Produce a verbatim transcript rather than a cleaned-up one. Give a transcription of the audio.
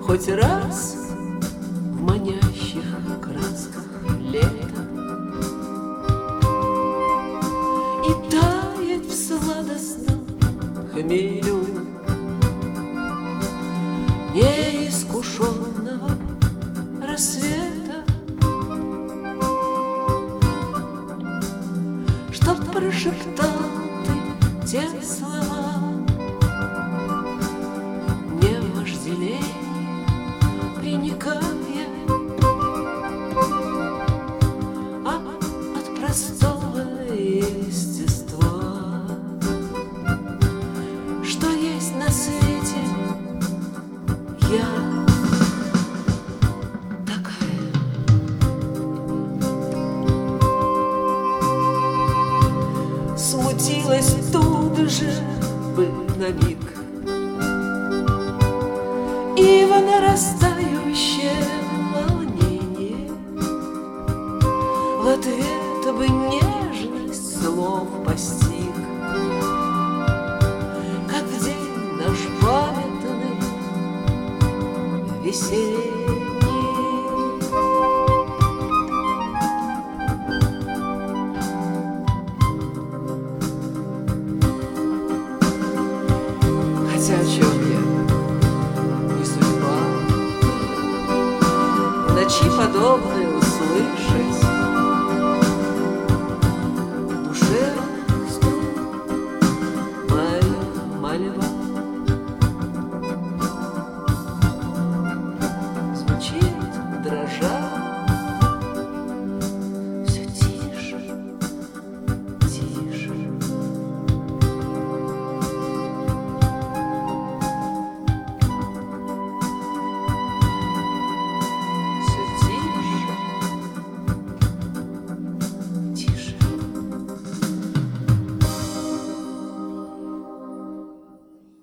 хоть раз в манящих красках лета и тает в сладостном хмелю неискушенного рассвета, что прошептал ты те слова не вожделей приникая, а от простого естества, что есть на свете я такая. Смутилась тут же бы на миг, и в нарастающее волнение в ответ бы нежность слов постиг, как в день наш памятный весенний. Хотя о чем я? Не судьба. В ночи подобное услышь,